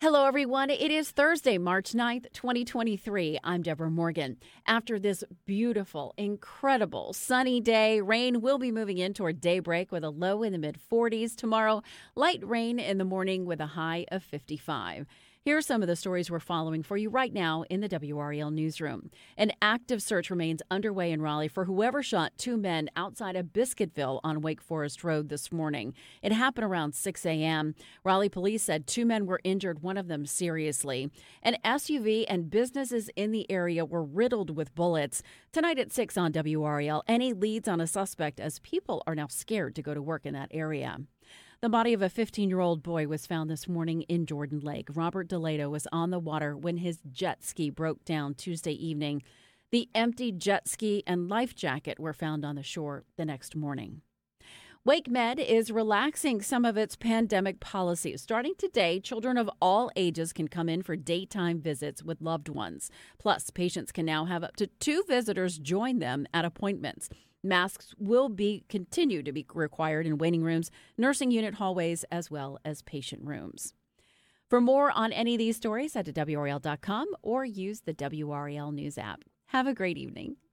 Hello, everyone. It is Thursday, March 9th, 2023. I'm Deborah Morgan. After this beautiful, incredible sunny day, rain will be moving in toward daybreak with a low in the mid-40s. Tomorrow, light rain in the morning with a high of 55. Here are some of the stories we're following for you right now in the WRAL newsroom. An active search remains underway in Raleigh for whoever shot two men outside of Biscuitville on Wake Forest Road this morning. It happened around 6 a.m. Raleigh police said two men were injured, one of them seriously. An SUV and businesses in the area were riddled with bullets. Tonight at 6 on WRAL, any leads on a suspect as people are now scared to go to work in that area. The body of a 15-year-old boy was found this morning in Jordan Lake. Robert DeLato was on the water when his jet ski broke down Tuesday evening. The empty jet ski and life jacket were found on the shore the next morning. WakeMed is relaxing some of its pandemic policies. Starting today, children of all ages can come in for daytime visits with loved ones. Plus, patients can now have up to 2 visitors join them at appointments. Masks will continue to be required in waiting rooms, nursing unit hallways, as well as patient rooms. For more on any of these stories, head to WRAL.com or use the WRAL News app. Have a great evening.